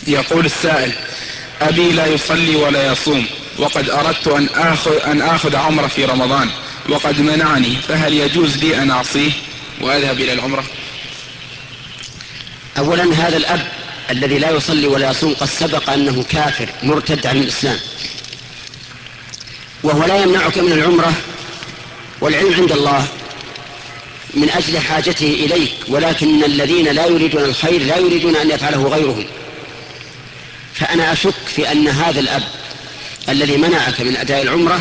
يقول السائل: أبي لا يصلي ولا يصوم، وقد أردت أن آخذ عمرة في رمضان وقد منعني، فهل يجوز لي أن أعصيه وأذهب إلى العمرة؟ أولا، هذا الأب الذي لا يصلي ولا يصوم قد سبق أنه كافر مرتد عن الإسلام، وهو لا يمنعك من العمرة، والعلم عند الله من أجل حاجته إليك، ولكن الذين لا يريدون الخير لا يريدون أن يفعله غيرهم. فأنا أشك في أن هذا الأب الذي منعك من أداء العمرة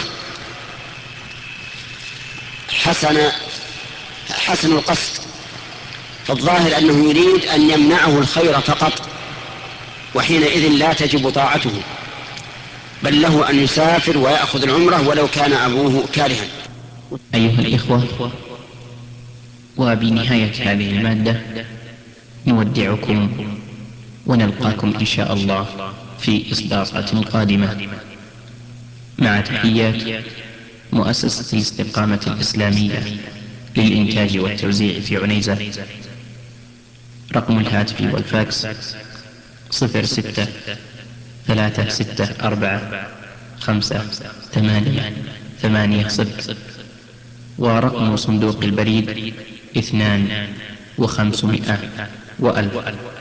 حسن القصد، فالظاهر أنه يريد أن يمنعه الخير فقط، وحينئذ لا تجب طاعته، بل له أن يسافر ويأخذ العمرة ولو كان أبوه كارها. أيها الإخوة، وبنهاية هذه المادة نودعكم ونلقاكم إن شاء الله في إصدارات قادمة، مع تحيات مؤسسة الاستقامة الإسلامية للإنتاج والتوزيع في عنيزة. رقم الهاتف والفاكس 06-364-5-8-8-0، ورقم صندوق البريد 2 و500 و1000.